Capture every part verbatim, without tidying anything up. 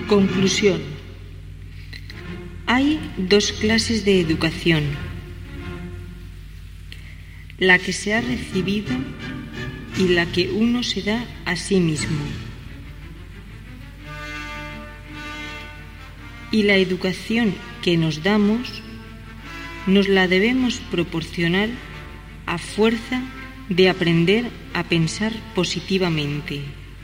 Conclusión. Hay dos clases de educación: la que se ha recibido y la que uno se da a sí mismo. Y la educación que nos damos nos la debemos proporcionar a fuerza de aprender a pensar positivamente.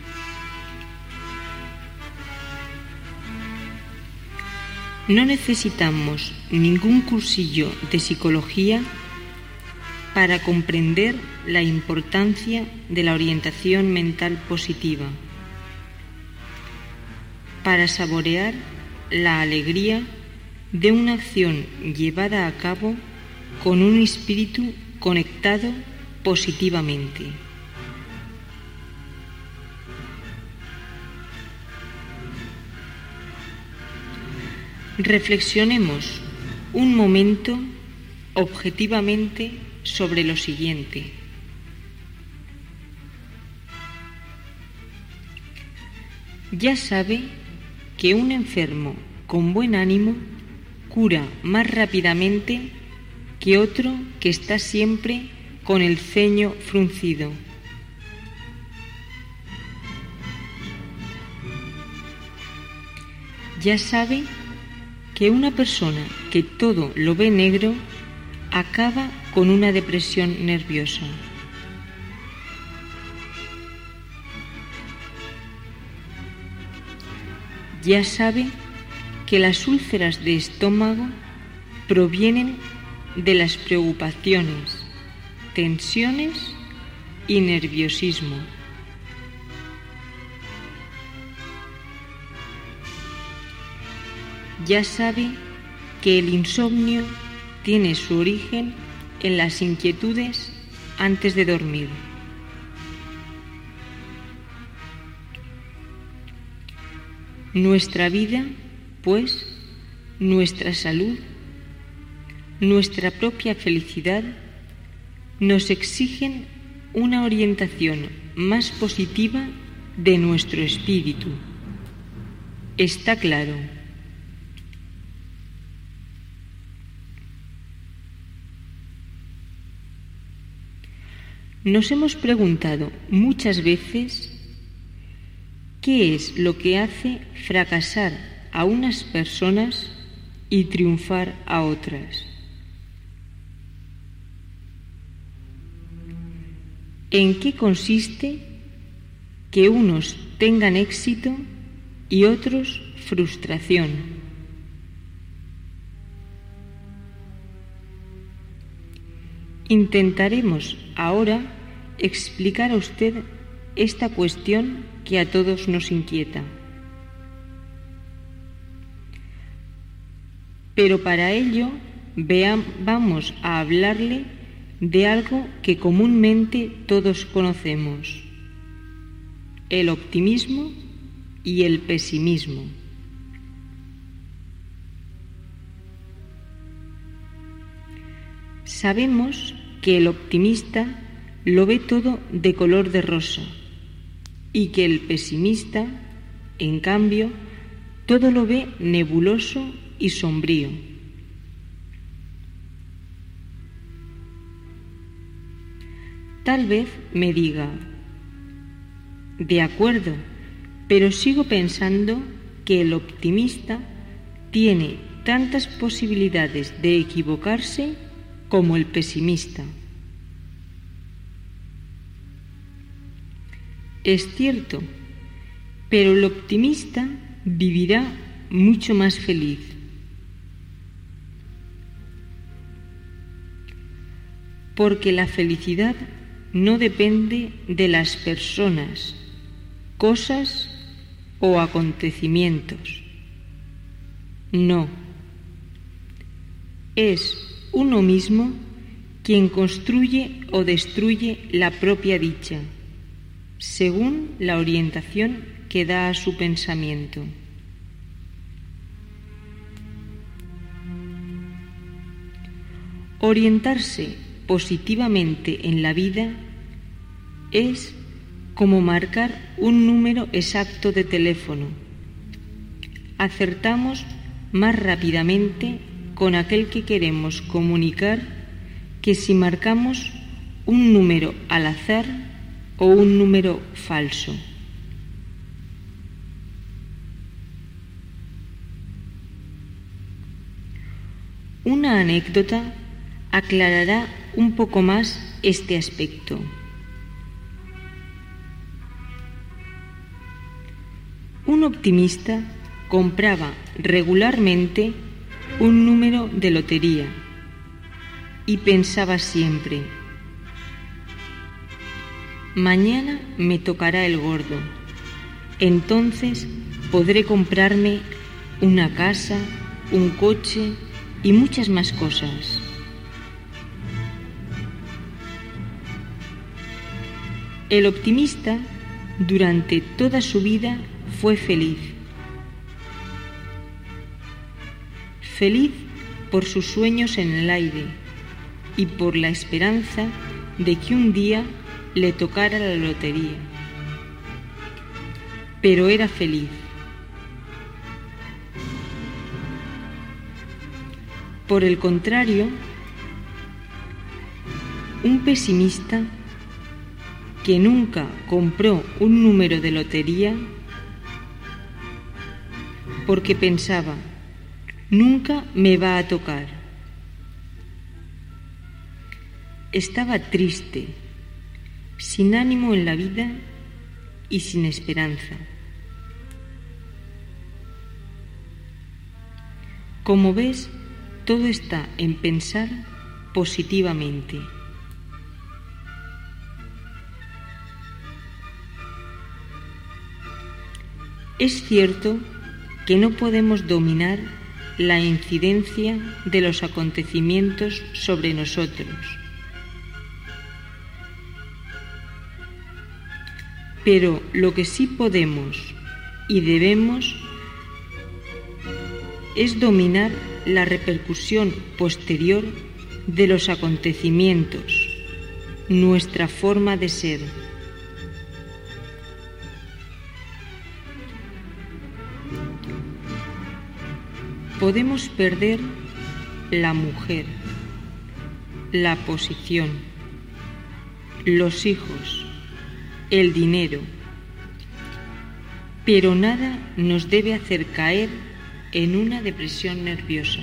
No necesitamos ningún cursillo de psicología para comprender la importancia de la orientación mental positiva, para saborear la alegría de una acción llevada a cabo con un espíritu conectado positivamente. Reflexionemos un momento objetivamente sobre lo siguiente. Ya sabe que un enfermo con buen ánimo cura más rápidamente que otro que está siempre con el ceño fruncido. Ya sabe que una persona que todo lo ve negro acaba con una depresión nerviosa. Ya sabe que las úlceras de estómago provienen de las preocupaciones, tensiones y nerviosismo. Ya sabe que el insomnio tiene su origen en las inquietudes antes de dormir. Nuestra vida, pues, nuestra salud, nuestra propia felicidad, nos exigen una orientación más positiva de nuestro espíritu. Está claro. Nos hemos preguntado muchas veces qué es lo que hace fracasar a unas personas y triunfar a otras. ¿En qué consiste que unos tengan éxito y otros frustración? Intentaremos ahora explicar a usted esta cuestión que a todos nos inquieta. Pero para ello veam, vamos a hablarle de algo que comúnmente todos conocemos: el optimismo y el pesimismo. Sabemos que el optimista lo ve todo de color de rosa y que el pesimista, en cambio, todo lo ve nebuloso y sombrío. Tal vez me diga: de acuerdo, pero sigo pensando que el optimista tiene tantas posibilidades de equivocarse como el pesimista. Es cierto, pero el optimista vivirá mucho más feliz. Porque la felicidad no depende de las personas, cosas o acontecimientos. No. Es uno mismo quien construye o destruye la propia dicha, según la orientación que da a su pensamiento. Orientarse positivamente en la vida es como marcar un número exacto de teléfono, acertamos más rápidamente con aquel que queremos comunicar que si marcamos un número al azar o un número falso. Una anécdota aclarará un poco más este aspecto. Un optimista compraba regularmente un número de lotería y pensaba siempre: mañana me tocará el gordo, entonces podré comprarme una casa, un coche y muchas más cosas. El optimista durante toda su vida fue feliz. Feliz por sus sueños en el aire y por la esperanza de que un día le tocara la lotería. Pero era feliz. Por el contrario, un pesimista que nunca compró un número de lotería porque pensaba: nunca me va a tocar. Estaba triste, sin ánimo en la vida y sin esperanza. Como ves, todo está en pensar positivamente. Es cierto que no podemos dominar la incidencia de los acontecimientos sobre nosotros, pero lo que sí podemos y debemos es dominar la repercusión posterior de los acontecimientos, nuestra forma de ser. Podemos perder la mujer, la posición, los hijos, el dinero, pero nada nos debe hacer caer en una depresión nerviosa.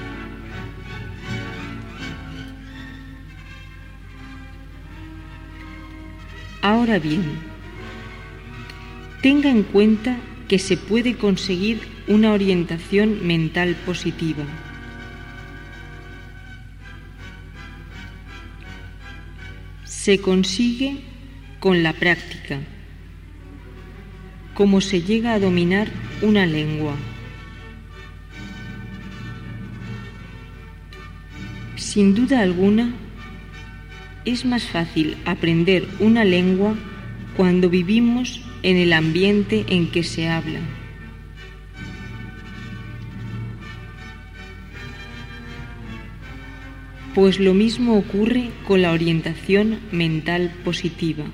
Ahora bien, tenga en cuenta que se puede conseguir una orientación mental positiva. Se consigue con la práctica, como se llega a dominar una lengua. Sin duda alguna, es más fácil aprender una lengua cuando vivimos en el ambiente en que se habla. Pues lo mismo ocurre con la orientación mental positiva.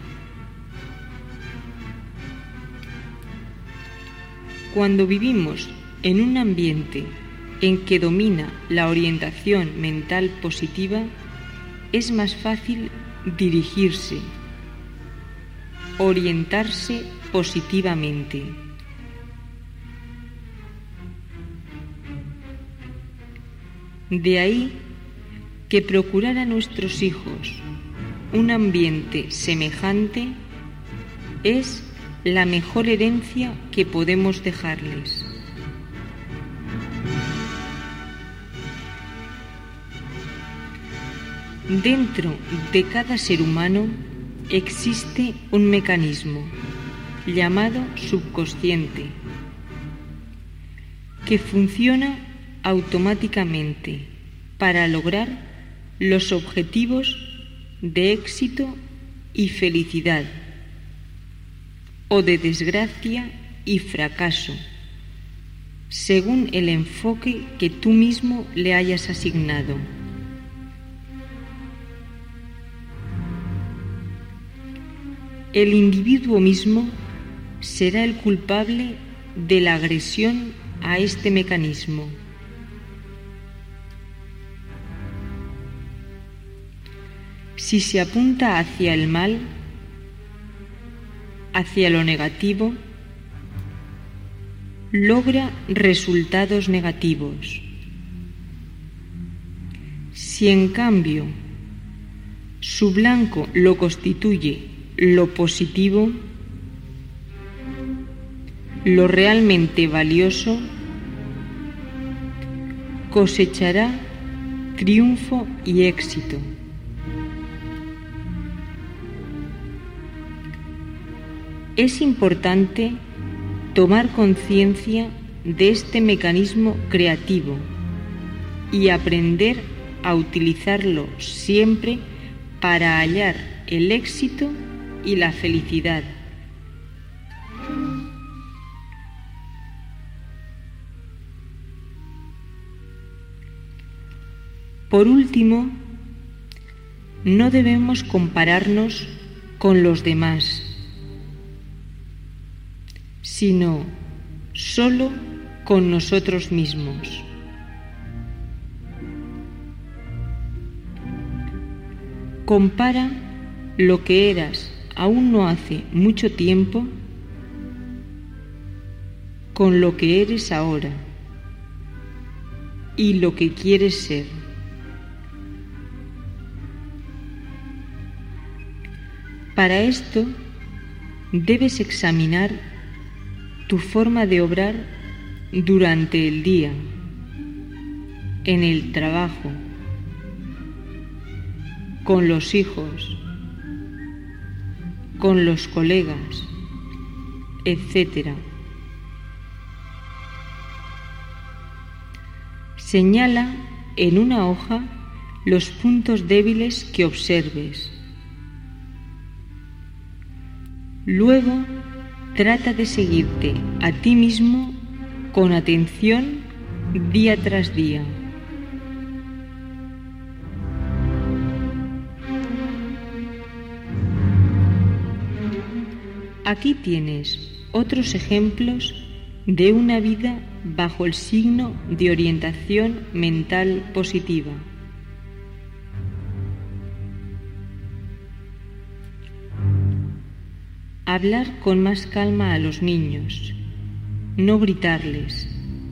Cuando vivimos en un ambiente en que domina la orientación mental positiva, es más fácil dirigirse, orientarse positivamente. De ahí que procurar a nuestros hijos un ambiente semejante es la mejor herencia que podemos dejarles. Dentro de cada ser humano existe un mecanismo llamado subconsciente que funciona automáticamente para lograr los objetivos de éxito y felicidad, o de desgracia y fracaso, según el enfoque que tú mismo le hayas asignado. El individuo mismo será el culpable de la agresión a este mecanismo. Si se apunta hacia el mal, hacia lo negativo, logra resultados negativos. Si en cambio su blanco lo constituye lo positivo, lo realmente valioso, cosechará triunfo y éxito. Es importante tomar conciencia de este mecanismo creativo y aprender a utilizarlo siempre para hallar el éxito y la felicidad. Por último, no debemos compararnos con los demás, sino solo con nosotros mismos. Compara lo que eras aún no hace mucho tiempo con lo que eres ahora y lo que quieres ser. Para esto debes examinar tu forma de obrar durante el día, en el trabajo, con los hijos, con los colegas, etcétera. Señala en una hoja los puntos débiles que observes. Luego, trata de seguirte a ti mismo con atención día tras día. Aquí tienes otros ejemplos de una vida bajo el signo de orientación mental positiva. Hablar con más calma a los niños, no gritarles.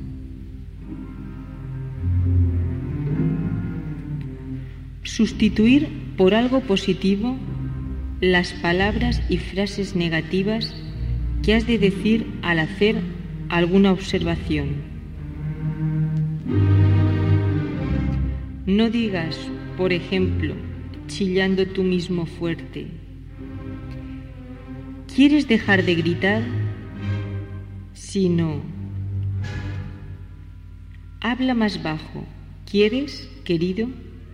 Sustituir por algo positivo las palabras y frases negativas que has de decir al hacer alguna observación. No digas, por ejemplo, chillando tú mismo fuerte: ¿quieres dejar de gritar? Sino, habla más bajo. ¿Quieres, querido?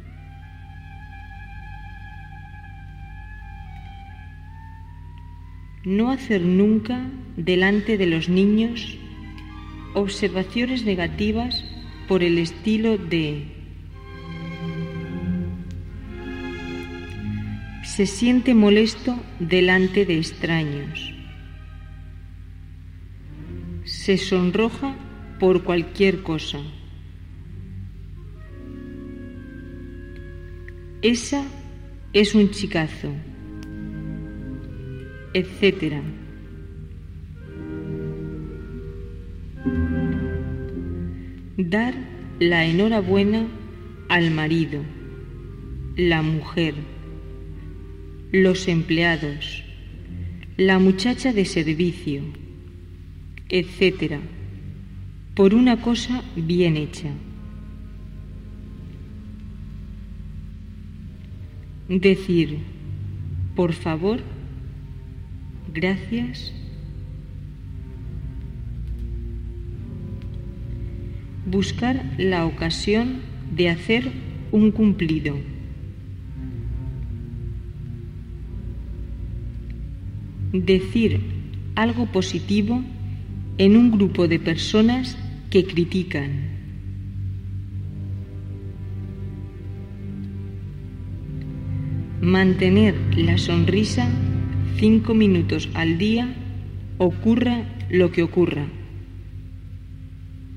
No hacer nunca delante de los niños observaciones negativas por el estilo de: se siente molesto delante de extraños, se sonroja por cualquier cosa. Esa es un chicazo, etcétera. Dar la enhorabuena al marido, la mujer, los empleados, la muchacha de servicio, etcétera, por una cosa bien hecha. Decir, por favor, gracias. Buscar la ocasión de hacer un cumplido. Decir algo positivo en un grupo de personas que critican. Mantener la sonrisa cinco minutos al día, ocurra lo que ocurra.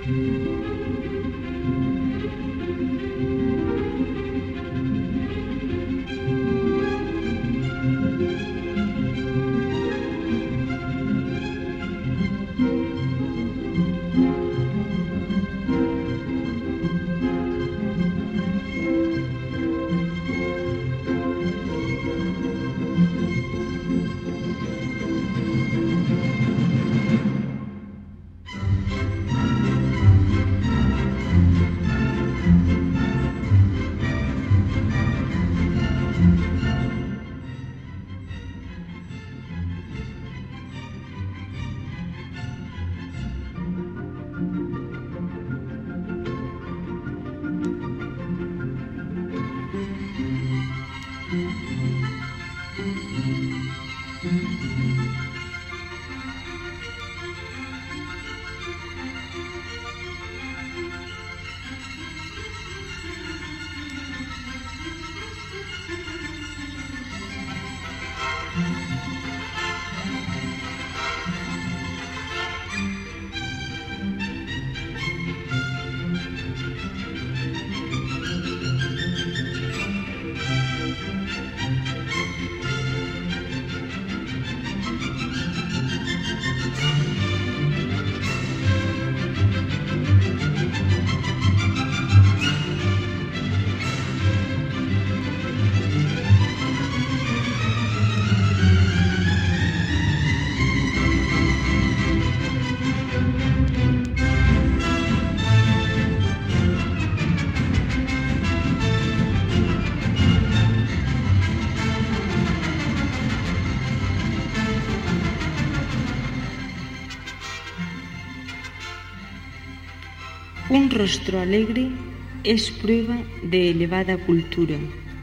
Un rostro alegre es prueba de elevada cultura.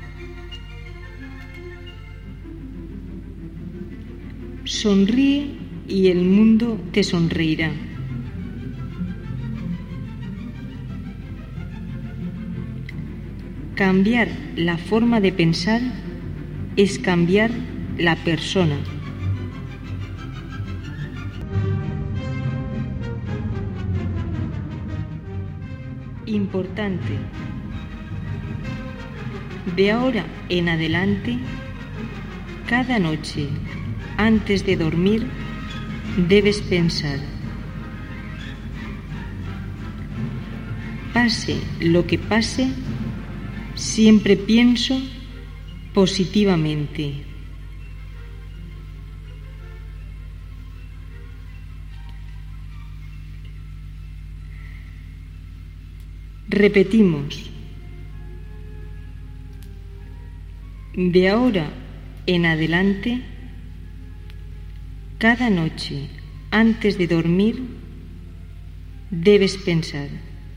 Sonríe y el mundo te sonreirá. Cambiar la forma de pensar es cambiar la persona. Importante. De ahora en adelante, cada noche, antes de dormir, debes pensar: pase lo que pase, siempre pienso positivamente. Repetimos: de ahora en adelante, cada noche, antes de dormir, debes pensar: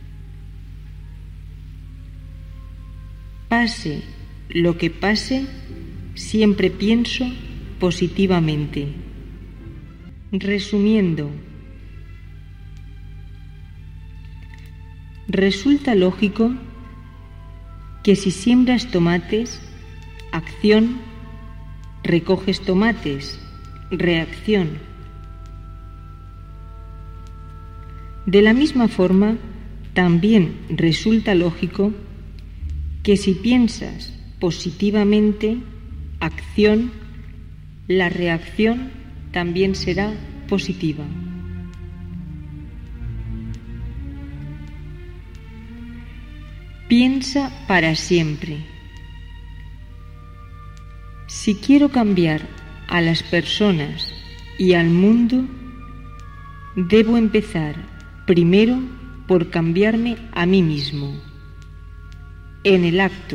pase lo que pase, siempre pienso positivamente. Resumiendo, resulta lógico que si siembras tomates, acción, recoges tomates, reacción. De la misma forma, también resulta lógico que si piensas positivamente, acción, la reacción también será positiva. Piensa para siempre. Si quiero cambiar a las personas y al mundo, debo empezar primero por cambiarme a mí mismo, en el acto.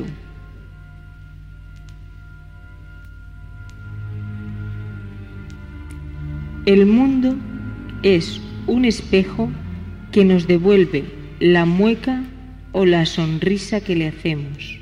El mundo es un espejo que nos devuelve la mueca o la sonrisa que le hacemos.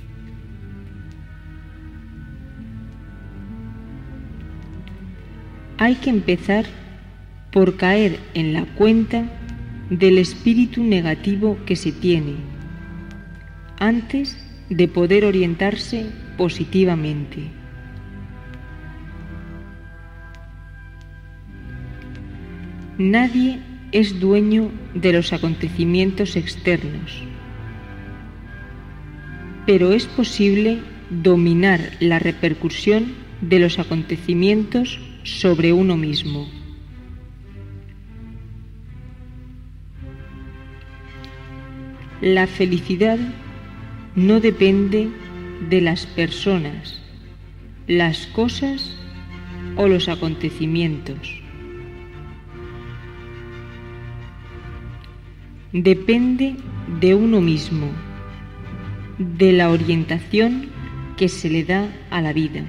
Hay que empezar por caer en la cuenta del espíritu negativo que se tiene, antes de poder orientarse positivamente. Nadie es dueño de los acontecimientos externos, pero es posible dominar la repercusión de los acontecimientos sobre uno mismo. La felicidad no depende de las personas, las cosas o los acontecimientos. Depende de uno mismo, de la orientación que se le da a la vida.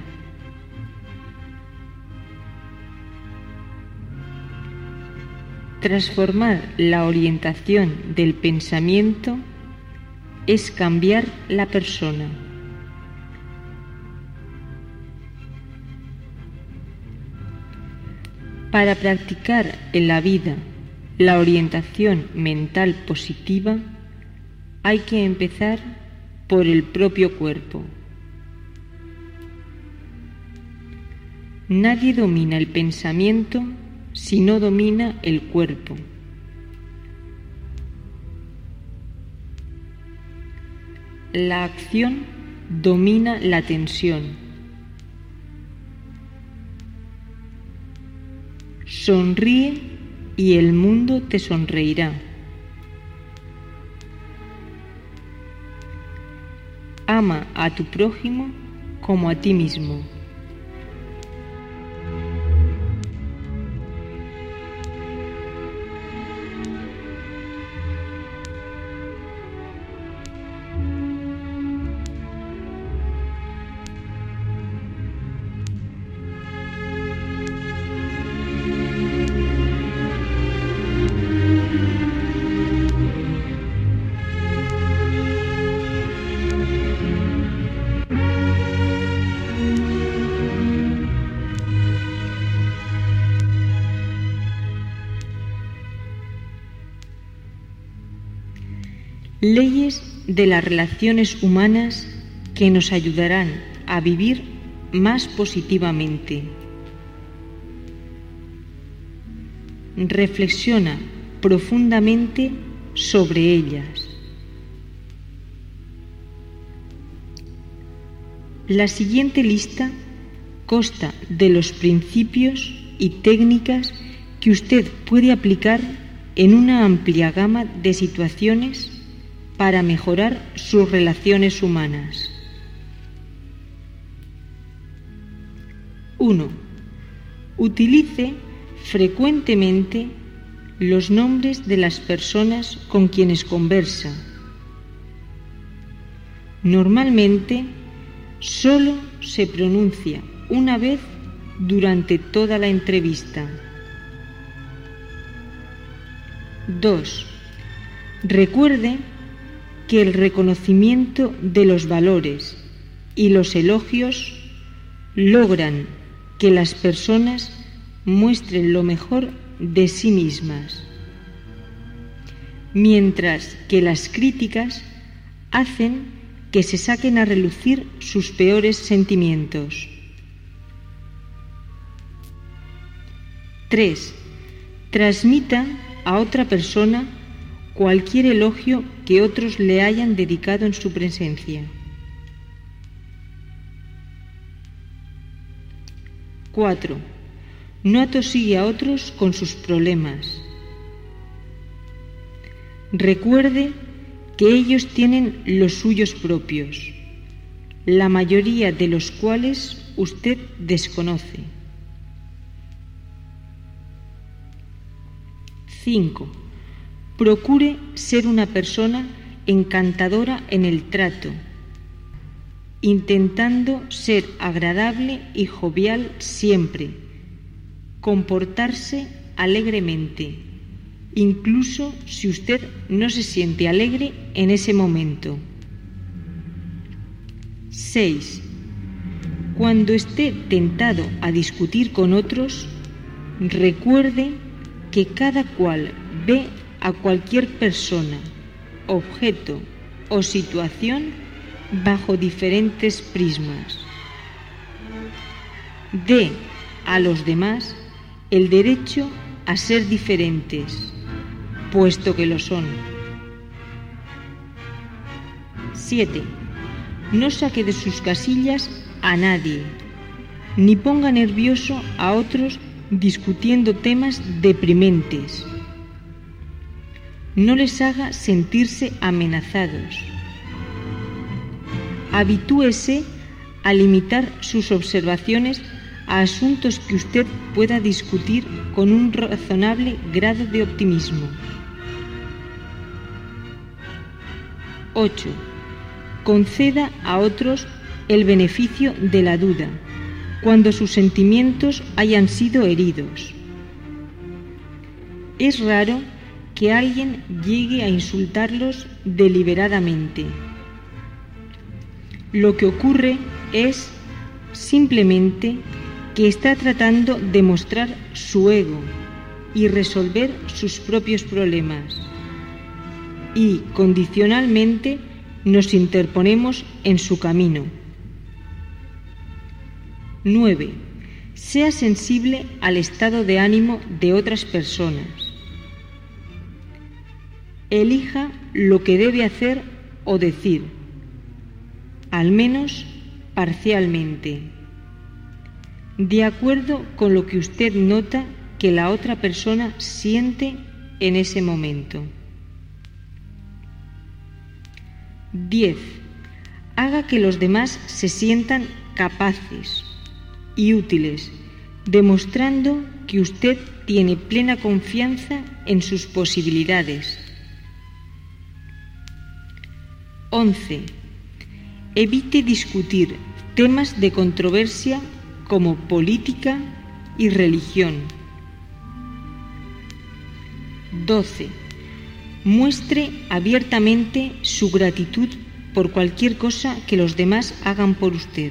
Transformar la orientación del pensamiento es cambiar la persona. Para practicar en la vida la orientación mental positiva, hay que empezar por el propio cuerpo. Nadie domina el pensamiento si no domina el cuerpo. La acción domina la tensión. Sonríe y el mundo te sonreirá. Ama a tu prójimo como a ti mismo. Leyes de las relaciones humanas que nos ayudarán a vivir más positivamente. Reflexiona profundamente sobre ellas. La siguiente lista consta de los principios y técnicas que usted puede aplicar en una amplia gama de situaciones para mejorar sus relaciones humanas. uno. Utilice frecuentemente los nombres de las personas con quienes conversa. Normalmente, solo se pronuncia una vez durante toda la entrevista. dos. Recuerde que el reconocimiento de los valores y los elogios logran que las personas muestren lo mejor de sí mismas, mientras que las críticas hacen que se saquen a relucir sus peores sentimientos. tres. Transmita a otra persona cualquier elogio que otros le hayan dedicado en su presencia. cuatro. No atosigue a otros con sus problemas. Recuerde que ellos tienen los suyos propios, la mayoría de los cuales usted desconoce. cinco. Procure ser una persona encantadora en el trato, intentando ser agradable y jovial siempre, comportarse alegremente, incluso si usted no se siente alegre en ese momento. seis. Cuando esté tentado a discutir con otros, recuerde que cada cual ve a cualquier persona, objeto o situación bajo diferentes prismas. Dé a los demás el derecho a ser diferentes puesto que lo son. siete. No saque de sus casillas a nadie, ni ponga nervioso a otros discutiendo temas deprimentes. No les haga sentirse amenazados. Habitúese a limitar sus observaciones a asuntos que usted pueda discutir con un razonable grado de optimismo. ocho. Conceda a otros el beneficio de la duda cuando sus sentimientos hayan sido heridos. Es raro que alguien llegue a insultarlos deliberadamente. Lo que ocurre es simplemente que está tratando de mostrar su ego y resolver sus propios problemas. Y, condicionalmente, nos interponemos en su camino. nueve. Sea sensible al estado de ánimo de otras personas. Elija lo que debe hacer o decir, al menos parcialmente, de acuerdo con lo que usted nota que la otra persona siente en ese momento. diez. Haga que los demás se sientan capaces y útiles, demostrando que usted tiene plena confianza en sus posibilidades. once. Evite discutir temas de controversia como política y religión. doce. Muestre abiertamente su gratitud por cualquier cosa que los demás hagan por usted.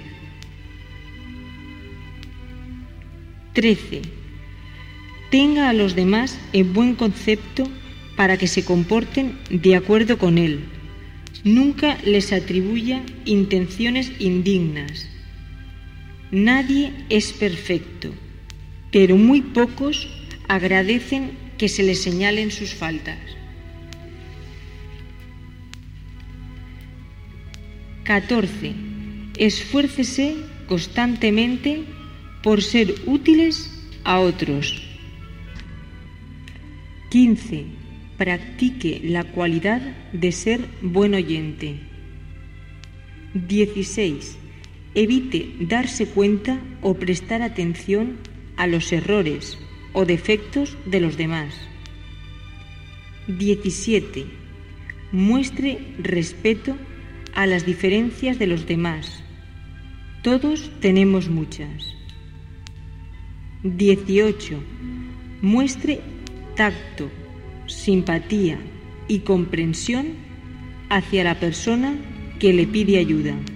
trece. Tenga a los demás en buen concepto para que se comporten de acuerdo con él. Nunca les atribuya intenciones indignas. Nadie es perfecto, pero muy pocos agradecen que se les señalen sus faltas. catorce. Esfuércese constantemente por ser útiles a otros. quince. Practique la cualidad de ser buen oyente. dieciséis. Evite darse cuenta o prestar atención a los errores o defectos de los demás. diecisiete. Muestre respeto a las diferencias de los demás. Todos tenemos muchas. dieciocho. Muestre tacto, simpatía y comprensión hacia la persona que le pide ayuda.